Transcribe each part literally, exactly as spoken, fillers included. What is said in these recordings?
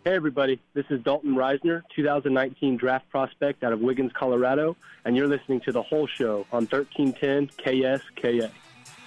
Hey, everybody. This is Dalton Reisner, two thousand nineteen draft prospect out of Wiggins, Colorado, and you're listening to The Whole Show on thirteen ten K S K A.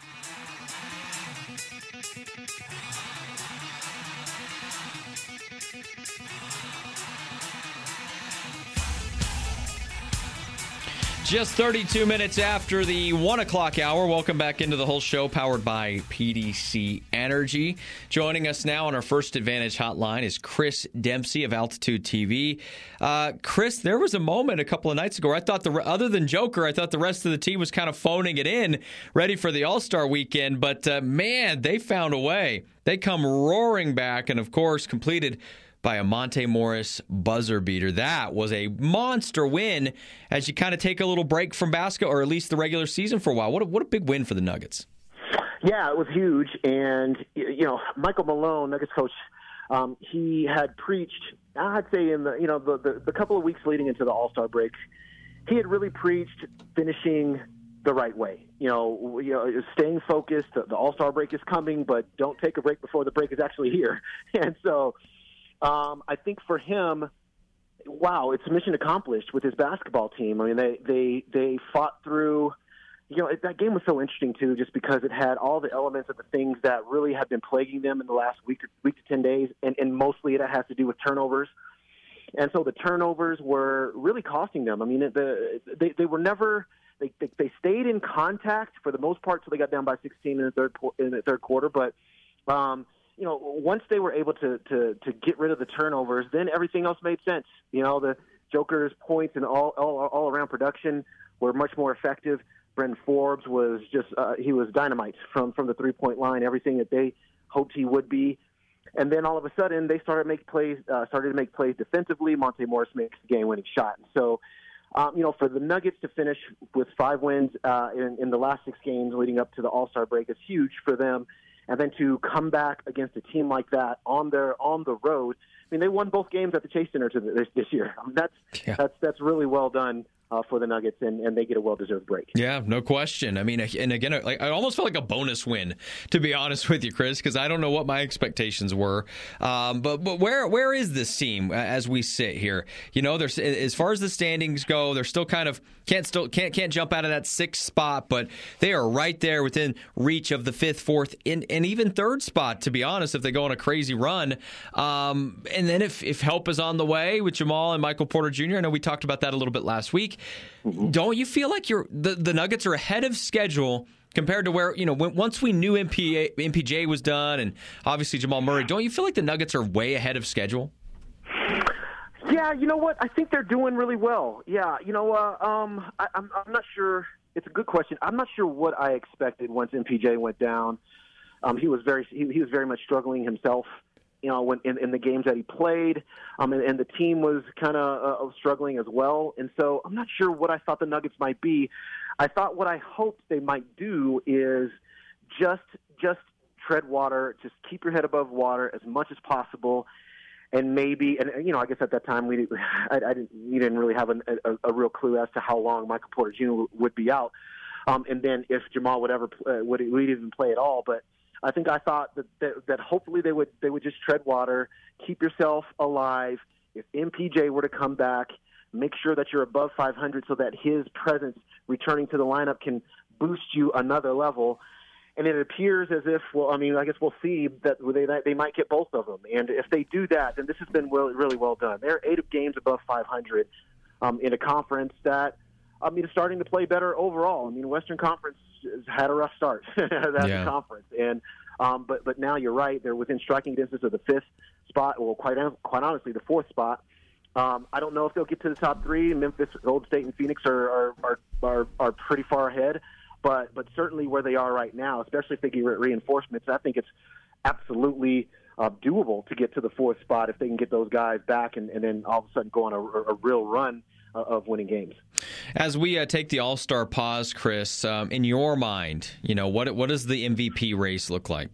Just thirty-two minutes after the one o'clock hour. Welcome back into The Whole Show, powered by P D C Energy. Joining us now on our First Advantage hotline is Chris Dempsey of Altitude T V. Uh, Chris, there was a moment a couple of nights ago where I thought, the other than Joker, I thought the rest of the team was kind of phoning it in, ready for the All-Star weekend. But, uh, man, they found a way. They come roaring back and, of course, completed by a Monte Morris buzzer beater. That was a monster win as you kind of take a little break from basketball, or at least the regular season for a while. What a, what a big win for the Nuggets. Yeah, it was huge. And, you know, Michael Malone, Nuggets coach, um, he had preached, I'd say in the, you know, the, the, the couple of weeks leading into the All-Star break, he had really preached finishing the right way. You know, you know, staying focused. The, the All-Star break is coming, but don't take a break before the break is actually here. And so, Um, I think for him, wow, it's mission accomplished with his basketball team. I mean, they they they fought through. You know, it, that game was so interesting too, just because it had all the elements of the things that really have been plaguing them in the last week or, week to ten days, and, and mostly it has to do with turnovers. And so the turnovers were really costing them. I mean, the they they were never. They, they they stayed in contact for the most part, so they got down by sixteen in the third in the third quarter, but. Um, You know, once they were able to, to, to get rid of the turnovers, then everything else made sense. You know, the Joker's points and all all, all around production were much more effective. Bryn Forbes was just uh, he was dynamite from, from the three point line. Everything that they hoped he would be. And then all of a sudden, they started to make plays. Uh, started to make plays defensively. Monte Morris makes the game-winning shot. So, um, you know, for the Nuggets to finish with five wins uh, in, in the last six games leading up to the All-Star break is huge for them. And then to come back against a team like that on their on the road, I mean, they won both games at the Chase Center to this, this year. I mean, that's yeah. that's that's really well done uh, for the Nuggets, and, and they get a well-deserved break. Yeah, no question. I mean, and again, like, I almost felt like a bonus win, to be honest with you, Chris, because I don't know what my expectations were. Um, but but where where is this team as we sit here? You know, there's as far as the standings go, they're still kind of can't still can't can't jump out of that sixth spot, but they are right there within reach of the fifth, fourth, and, and even third spot. To be honest, if they go on a crazy run, um, and then if if help is on the way with Jamal and Michael Porter Junior, I know we talked about that a little bit last week. Mm-hmm. Don't you feel like you're the, the Nuggets are ahead of schedule compared to where, you know, when, once we knew M P A, M P J was done and obviously Jamal Murray, don't you feel like the Nuggets are way ahead of schedule? Yeah, you know what? I think they're doing really well. Yeah, you know, uh, um, I, I'm, I'm not sure. It's a good question. I'm not sure what I expected once M P J went down. Um, he was very he, he was very much struggling himself. You know, when in, in the games that he played, um, and, and the team was kind of uh, struggling as well. And so I'm not sure what I thought the Nuggets might be. I thought what I hoped they might do is just just tread water, just keep your head above water as much as possible, and maybe, and you know, I guess at that time we I, I didn't we didn't really have an, a, a real clue as to how long Michael Porter Junior would be out, um, and then if Jamal would ever uh, would would even play at all, but. I think I thought that, that that hopefully they would they would just tread water, keep yourself alive. If M P J were to come back, make sure that you're above five hundred so that his presence returning to the lineup can boost you another level. And it appears as if, well, I mean, I guess we'll see that they they might get both of them. And if they do that, then this has been really, really well done. They're eight of games above five hundred um, in a conference that, I mean, is starting to play better overall. I mean, Western Conference has had a rough start as yeah. a conference, and um, but but now you're right; they're within striking distance of the fifth spot, or quite quite honestly, the fourth spot. Um, I don't know if they'll get to the top three. Memphis, Golden State, and Phoenix are are are, are, are pretty far ahead, but but certainly where they are right now, especially if they get reinforcements, I think it's absolutely uh, doable to get to the fourth spot if they can get those guys back, and, and then all of a sudden go on a, a real run of winning games. As we uh, take the All-Star pause, Chris, um, in your mind, you know, what what does the M V P race look like?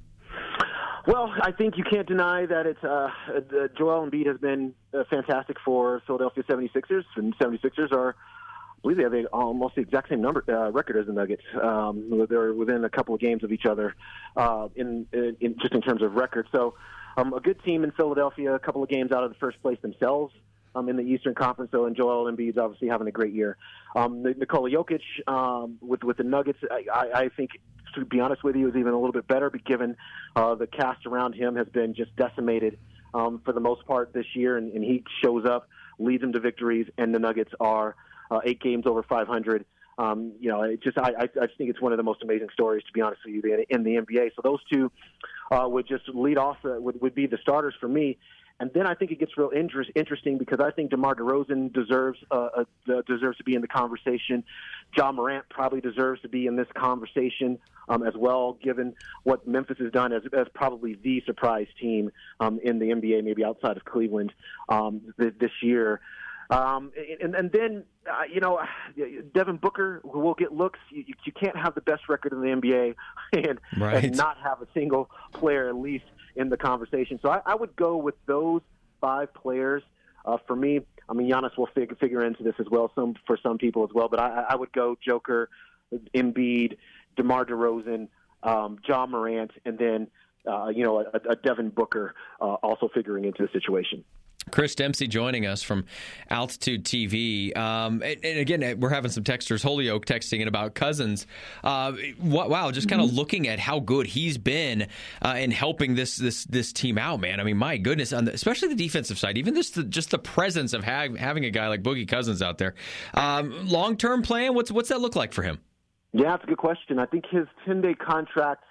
Well, I think you can't deny that it's uh, uh, Joel Embiid has been uh, fantastic for Philadelphia seventy-sixers, and seventy-sixers are, I believe they have almost the exact same number uh, record as the Nuggets. Um, they're within a couple of games of each other uh, in, in just in terms of record. So um, a good team in Philadelphia, a couple of games out of the first place themselves um, in the Eastern Conference. So, and Joel Embiid's obviously having a great year. Um, Nikola Jokic um, with with the Nuggets, I, I, I think, to be honest with you, is even a little bit better, but given uh, the cast around him has been just decimated um, for the most part this year, and, and he shows up, leads them to victories, and the Nuggets are uh, eight games over five hundred. Um, you know, it just I, I just think it's one of the most amazing stories, to be honest with you, in the N B A. So those two uh, would just lead off, uh, would, would be the starters for me. And then I think it gets real interest, interesting because I think DeMar DeRozan deserves uh, uh, deserves to be in the conversation. Ja Morant probably deserves to be in this conversation um, as well, given what Memphis has done as, as probably the surprise team um, in the N B A, maybe outside of Cleveland um, th- this year. Um, and, and then, uh, you know, Devin Booker, who will get looks. You, you can't have the best record in the N B A and, right. and not have a single player at least in the conversation. So I, I would go with those five players. Uh, for me, I mean, Giannis will fig- figure into this as well, some for some people as well. But I, I would go Joker, Embiid, DeMar DeRozan, um, Ja Morant, and then, uh, you know, a, a Devin Booker uh, also figuring into the situation. Chris Dempsey joining us from Altitude T V. Um, and, and again, we're having some texters, Holyoke, texting in about Cousins. Uh, wow, just kind of mm-hmm. looking at how good he's been uh, in helping this this this team out, man. I mean, my goodness, on the, especially the defensive side, even just the, just the presence of ha- having a guy like Boogie Cousins out there. Um, long-term plan, what's what's that look like for him? Yeah, that's a good question. I think his ten-day contract,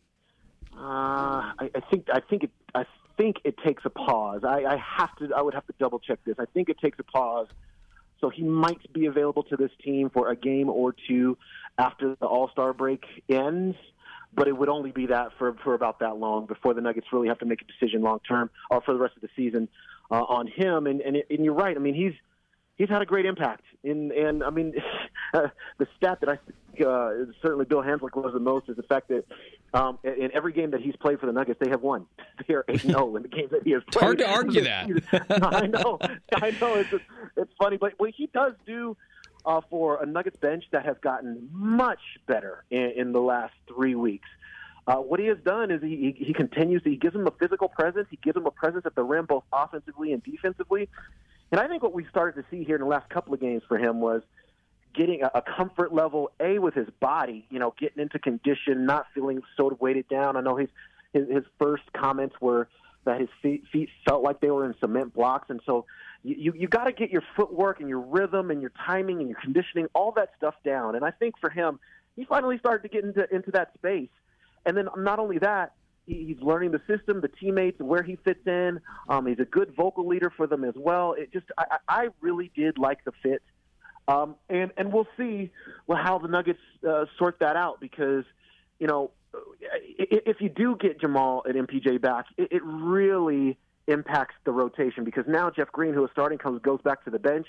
uh, I, I think I think it. I think it takes a pause. I, I have to. I would have to double check this. I think it takes a pause, so he might be available to this team for a game or two after the All-Star break ends. But it would only be that for for about that long before the Nuggets really have to make a decision long term or for the rest of the season uh, on him. And and, it, and you're right. I mean, he's he's had a great impact. In and I mean, uh, the stat that I think uh, certainly Bill Hanslick loves the most is the fact that um, in every game that he's played for the Nuggets, they have won. They are eight and oh in the games that he has played. It's hard to argue that. I know, I know. It's just, it's funny, but what he does do uh, for a Nuggets bench that has gotten much better in, in the last three weeks. Uh, what he has done is he, he he continues. He gives them a physical presence. He gives them a presence at the rim, both offensively and defensively. And I think what we started to see here in the last couple of games for him was getting a, a comfort level, A, with his body, you know, getting into condition, not feeling sort of weighted down. I know his his, his first comments were that his feet, feet felt like they were in cement blocks. And so you, you, you got to get your footwork and your rhythm and your timing and your conditioning, all that stuff down. And I think for him, he finally started to get into, into that space. And then not only that, he's learning the system, the teammates, where he fits in. Um, he's a good vocal leader for them as well. It just, I, I really did like the fit, um, and and we'll see well, how the Nuggets uh, sort that out because, you know, if you do get Jamal and M P J back, it, it really impacts the rotation because now Jeff Green, who is starting, comes goes back to the bench,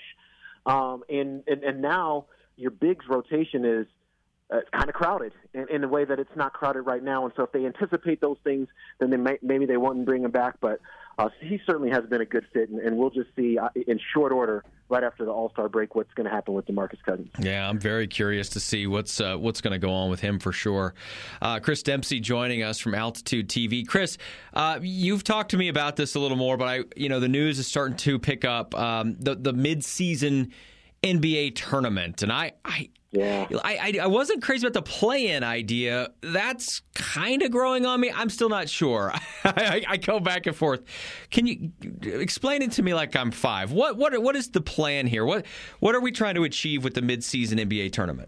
um, and, and and now your bigs rotation is. Uh, it's kind of crowded in, in a way that it's not crowded right now. And so if they anticipate those things, then they may, maybe they won't bring him back. But uh, he certainly has been a good fit, and, and we'll just see uh, in short order right after the All-Star break what's going to happen with DeMarcus Cousins. Yeah, I'm very curious to see what's uh, what's going to go on with him for sure. Uh, Chris Dempsey joining us from Altitude T V. Chris, uh, you've talked to me about this a little more, but I, you know, the news is starting to pick up um, the the mid-season N B A tournament, and I. I Yeah, I, I I wasn't crazy about the play-in idea. That's kind of growing on me. I'm still not sure. I, I go back and forth. Can you explain it to me like I'm five? What what what is the plan here? What what are we trying to achieve with the mid-season N B A tournament?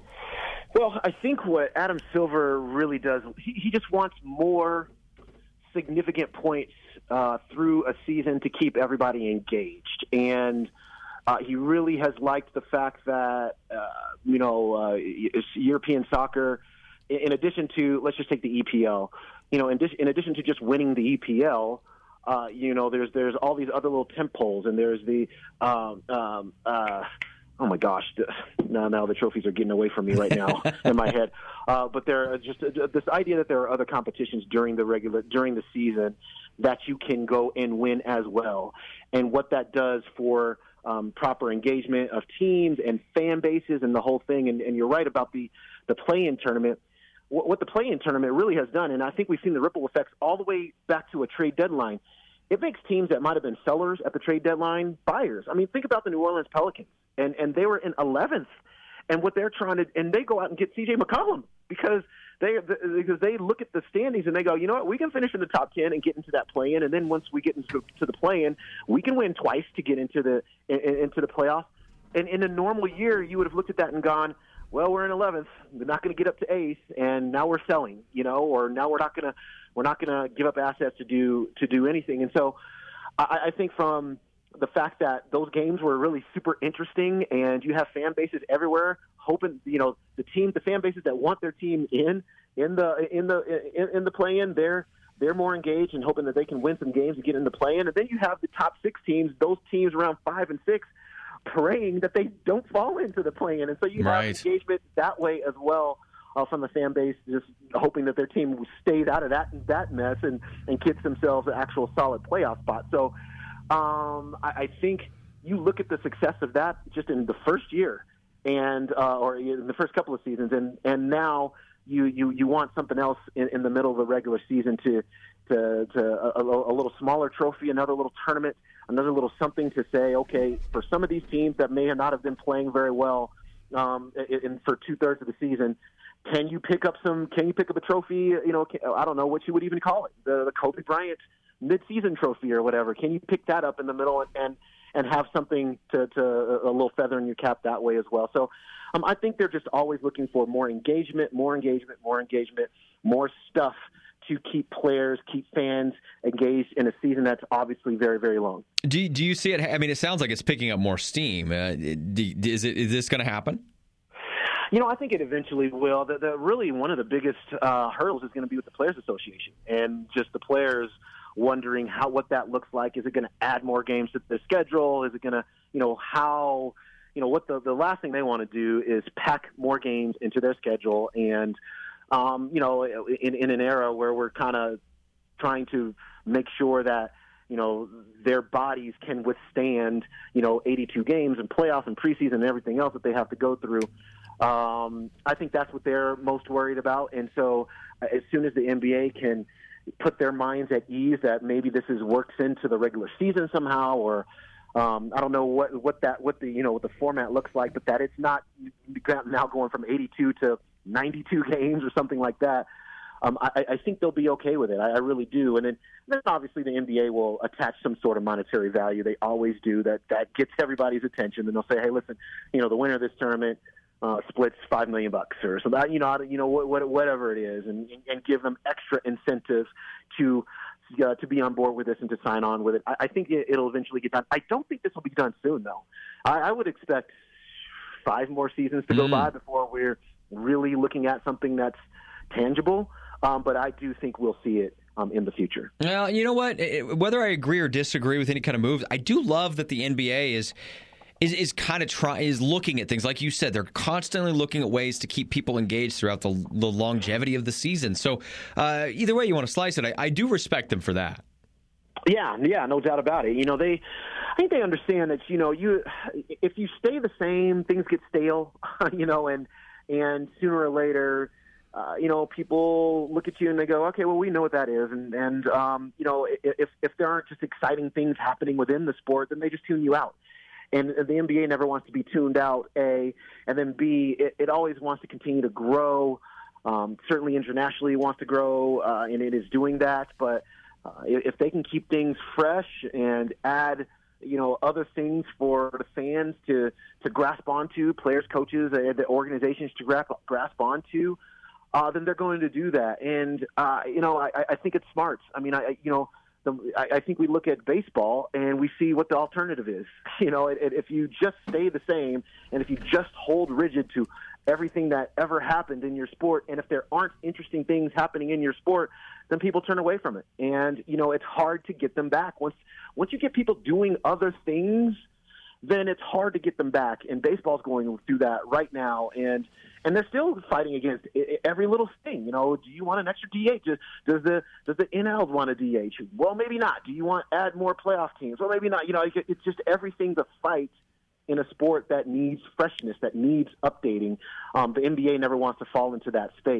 Well, I think what Adam Silver really does, he, he just wants more significant points uh, through a season to keep everybody engaged. And Uh, he really has liked the fact that, uh, you know, uh, European soccer, in addition to, let's just take the E P L, you know, in, dis- in addition to just winning the E P L, uh, you know, there's there's all these other little tent poles, and there's the, um, um, uh, oh my gosh, the, now now the trophies are getting away from me right now in my head. Uh, but there are just uh, this idea that there are other competitions during the regular during the season that you can go and win as well, and what that does for Um, proper engagement of teams and fan bases and the whole thing. And, and you're right about the, the play-in tournament. what, what the play-in tournament really has done, and I think we've seen the ripple effects all the way back to a trade deadline. It makes teams that might have been sellers at the trade deadline buyers. I mean, think about the New Orleans Pelicans, and, and they were in eleventh, and what they're trying to – and they go out and get C J McCollum because they because they look at the standings and they go, you know what, we can finish in the top ten and get into that play-in, and then once we get into to the play-in, we can win twice to get into the into the playoffs. And in a normal year, you would have looked at that and gone, well, we're in eleventh, we're not going to get up to eighth, and now we're selling, you know, or now we're not going to we're not going to give up assets to do to do anything. And so, I, I think from the fact that those games were really super interesting, and you have fan bases everywhere hoping, you know, the team, the fan bases that want their team in in the in the in, in the play-in, they're they're more engaged and hoping that they can win some games and get in the play-in. And then you have the top six teams, those teams around five and six, praying that they don't fall into the play-in. And so you right. have engagement that way as well uh, from the fan base, just hoping that their team stays out of that that mess and, and gets themselves an actual solid playoff spot. So um, I, I think you look at the success of that just in the first year and uh, or in the first couple of seasons, and, and now you, you, you want something else in, in the middle of the regular season to to, to a, a little smaller trophy, another little tournament, another little something to say, okay, for some of these teams that may not have been playing very well um, in, in, for two-thirds of the season, can you pick up some, can you pick up a trophy, you know, I don't know what you would even call it, the, the Kobe Bryant mid-season trophy or whatever. Can you pick that up in the middle and, and, and have something to, to a little feather in your cap that way as well? So um, I think they're just always looking for more engagement, more engagement, more engagement, more stuff to keep players, keep fans engaged in a season that's obviously very, very long. Do you, do you see it? I mean, it sounds like it's picking up more steam. Uh, do, is it is this going to happen? You know, I think it eventually will. The, the really one of the biggest uh, hurdles is going to be with the Players Association and just the players wondering how what that looks like. Is it going to add more games to their schedule? Is it going to, you know, how, you know, what the the last thing they want to do is pack more games into their schedule. And Um, you know, in, in an era where we're kind of trying to make sure that, you know, their bodies can withstand, you know, eighty-two games and playoffs and preseason and everything else that they have to go through. Um, I think that's what they're most worried about. And so uh, as soon as the N B A can put their minds at ease that maybe this is works into the regular season somehow, or um, I don't know what, what that, what the, you know, what the format looks like, but that it's not now going from eighty-two to ninety-two games or something like that. Um, I, I think they'll be okay with it. I, I really do. And then, then obviously the N B A will attach some sort of monetary value. They always do. That that gets everybody's attention. And they'll say, hey, listen, you know, the winner of this tournament uh, splits five million bucks or so that, you know, you know, what, what, whatever it is, and, and give them extra incentives to uh, to be on board with this and to sign on with it. I, I think it, it'll eventually get done. I don't think this will be done soon, though. I, I would expect five more seasons to go mm. by before we're really looking at something that's tangible, um, but I do think we'll see it um, in the future. Well, you know what? Whether I agree or disagree with any kind of moves, I do love that the N B A is is is kind of try is looking at things like you said. They're constantly looking at ways to keep people engaged throughout the, the longevity of the season. So uh, either way you want to slice it, I, I do respect them for that. Yeah, yeah, no doubt about it. You know, they, I think they understand that. You know, you if you stay the same, things get stale. You know, and And sooner or later, uh, you know, people look at you and they go, okay, well, we know what that is. And, and um, you know, if, if there aren't just exciting things happening within the sport, then they just tune you out. And the N B A never wants to be tuned out, A. And then, B, it, it always wants to continue to grow. Um, certainly internationally wants to grow, uh, and it is doing that. But uh, if they can keep things fresh and add – you know, other things for the fans to, to grasp onto, players, coaches, uh, the organizations to grasp, grasp onto, uh, then they're going to do that. And, uh, you know, I, I think it's smart. I mean, I, you know, the, I, I think we look at baseball and we see what the alternative is. You know, it, it, if you just stay the same and if you just hold rigid to everything that ever happened in your sport, and if there aren't interesting things happening in your sport, then people turn away from it. And, you know, it's hard to get them back. Once once you get people doing other things, then it's hard to get them back. And baseball's going through that right now. And and they're still fighting against every little thing. You know, do you want an extra D H? Does, does the does the N Ls want a D H? Well, maybe not. Do you want to add more playoff teams? Well, maybe not. You know, it's just everything to fight in a sport that needs freshness, that needs updating. Um, the N B A never wants to fall into that space.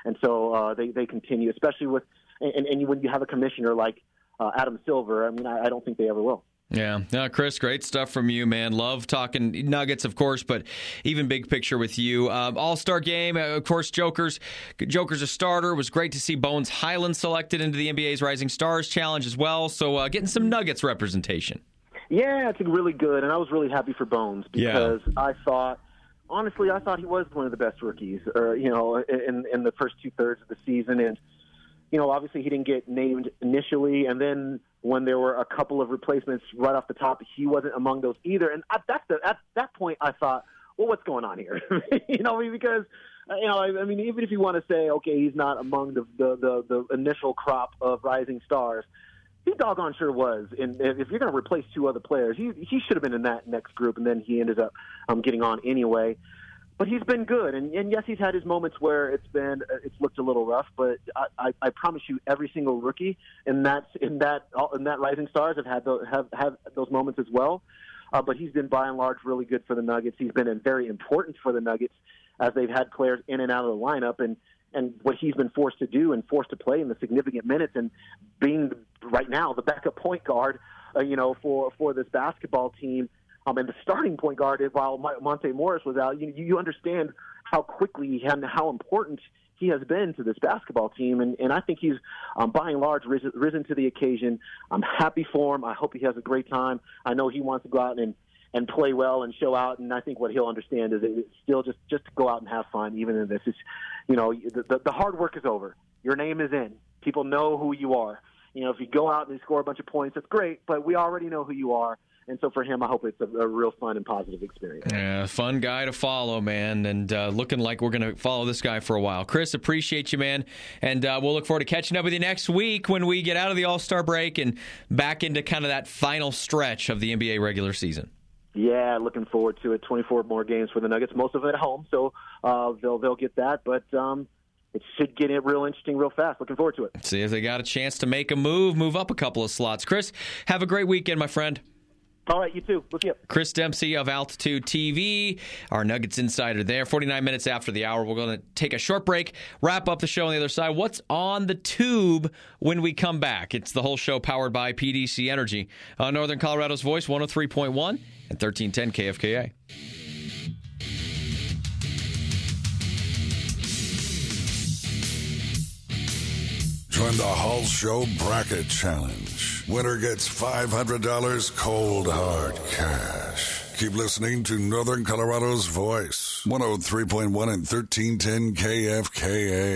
And so uh, they, they continue, especially with and, and when you have a commissioner like uh, Adam Silver, I mean, I, I don't think they ever will. Yeah. No, Chris, great stuff from you, man. Love talking Nuggets, of course, but even big picture with you. Uh, All-Star game, uh, of course, Joker's Joker's a starter. It was great to see Bones Highland selected into the N B A's Rising Stars Challenge as well. So uh, getting some Nuggets representation. Yeah, it's really good, and I was really happy for Bones because yeah. I thought, honestly, I thought he was one of the best rookies, or, you know, in, in the first two-thirds of the season. And, you know, obviously he didn't get named initially, and then when there were a couple of replacements right off the top, he wasn't among those either. And at that, at that point, I thought, well, what's going on here? you know, because, you know, I, I mean, even if you want to say, okay, he's not among the, the, the, the initial crop of rising stars, he doggone sure was. And if you're going to replace two other players, he he should have been in that next group, and then he ended up um, getting on anyway. But he's been good, and, and yes, he's had his moments where it's been it's looked a little rough. But I, I, I promise you, every single rookie in that in that in that Rising Stars have had those, have have those moments as well. Uh, but he's been by and large really good for the Nuggets. He's been very important for the Nuggets as they've had players in and out of the lineup, and and what he's been forced to do and forced to play in the significant minutes, and being right now the backup point guard, uh, you know, for for this basketball team. Um, and the starting point guard, while Monte Morris was out, you, you understand how quickly and how important he has been to this basketball team. And, and I think he's, um, by and large, risen, risen to the occasion. I'm happy for him. I hope he has a great time. I know he wants to go out and, and play well and show out. And I think what he'll understand is it's still just, just to go out and have fun, even in this. It's, you know, the, the, the hard work is over. Your name is in. People know who you are. You know, if you go out and score a bunch of points, that's great, but we already know who you are. And so for him, I hope it's a, a real fun and positive experience. Yeah, fun guy to follow, man, and uh, looking like we're going to follow this guy for a while. Chris, appreciate you, man, and uh, we'll look forward to catching up with you next week when we get out of the All-Star break and back into kind of that final stretch of the N B A regular season. Yeah, looking forward to it. twenty-four more games for the Nuggets, most of it at home, so uh, they'll they'll get that, but um, it should get it real interesting real fast. Looking forward to it. See if they got a chance to make a move, move up a couple of slots. Chris, have a great weekend, my friend. All right, you too. Look you up. Chris Dempsey of Altitude T V, our Nuggets insider there. forty-nine minutes after the hour, we're going to take a short break, wrap up the show on the other side. What's on the tube when we come back? It's the whole show powered by P D C Energy on Northern Colorado's Voice, one oh three point one and thirteen ten K F K A. Join the Hull Show Bracket Challenge. Winner gets five hundred dollars cold hard cash. Keep listening to Northern Colorado's Voice, one oh three point one and thirteen ten K F K A.